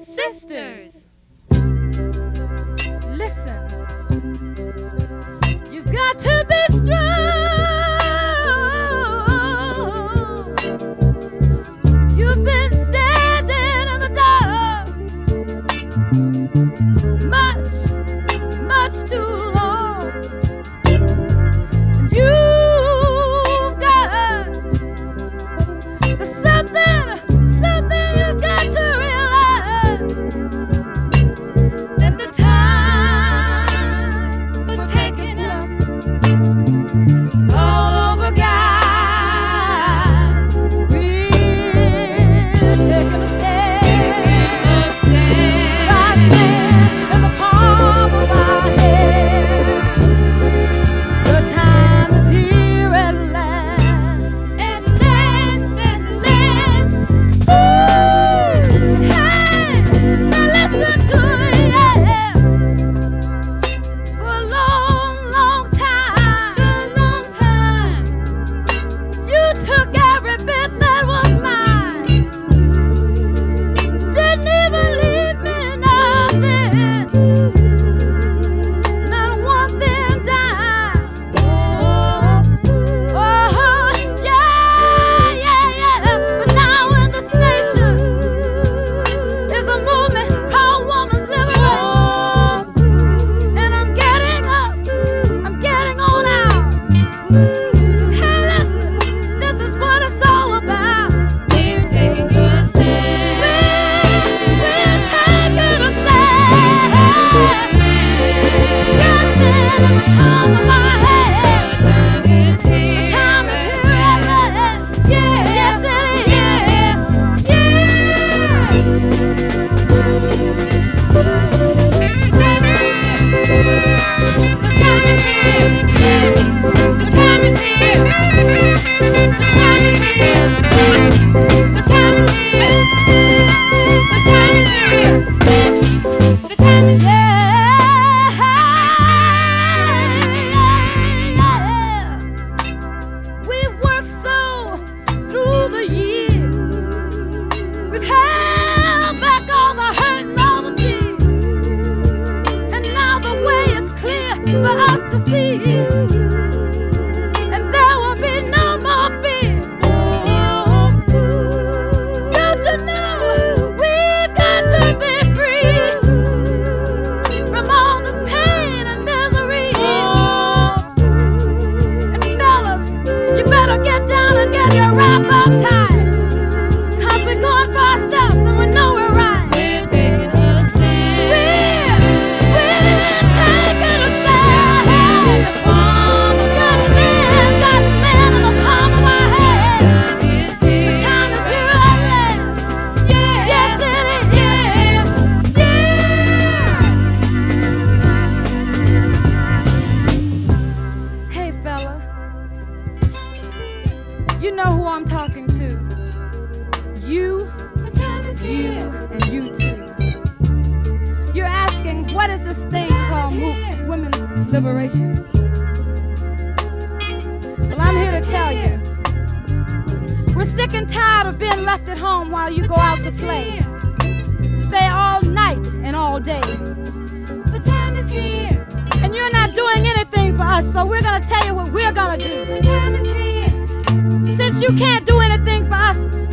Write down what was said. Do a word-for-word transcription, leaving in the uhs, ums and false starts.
Sisters, listen, you've got to be strong. You've been standing in the dark much, much too long. You've got something, something you've got to realize, that the time for taking us is all over, guys. We're taking a stand, right there in the palm of our hand. The time is here at last, at last, at last. Ooh, hey, now listen to it, yeah. For a long, long time, sure, long time, you took every bit that was mine. Didn't even leave me nothing, not one thin dime. Oh, yeah, yeah, yeah. But now in this nation is a movement called woman's liberation, and I'm getting up, I'm getting on out. Hey, listen, this is what it's all about. We're taking a stand. We're taking a stand. Got men in the palm of our hand. The time is here. The time is here at last. Yeah. Yes, it is. Yeah. The time is here. The time is here. The time is here. The time is here. The time is here. The time is here. We've worked so through the years. We've held back all the hurt and all the tears. And now the way is clear for us to see. And there will be no more fear. Don't you know we've got to be free from all this pain and misery? And fellas, you better get down and get your wrap up tight, 'cause we're going for ourselves and we know we're right. We're taking a stand. We're, we're taking a stand. In the palm of got men, got men in the palm of our hand. The time is here at last. Yeah. Yes, it is. Yeah. Yeah. Hey, fella. You know who I'm talking to. You, the time is here, and you too. You're asking, what is this thing called mo- women's liberation? Well, I'm here to tell you. We're sick and tired of being left at home while you go out to play. Stay all night and all day. The time is here. And you're not doing anything for us, so we're gonna tell you what we're gonna do. The time is here. Since you can't do anything for us,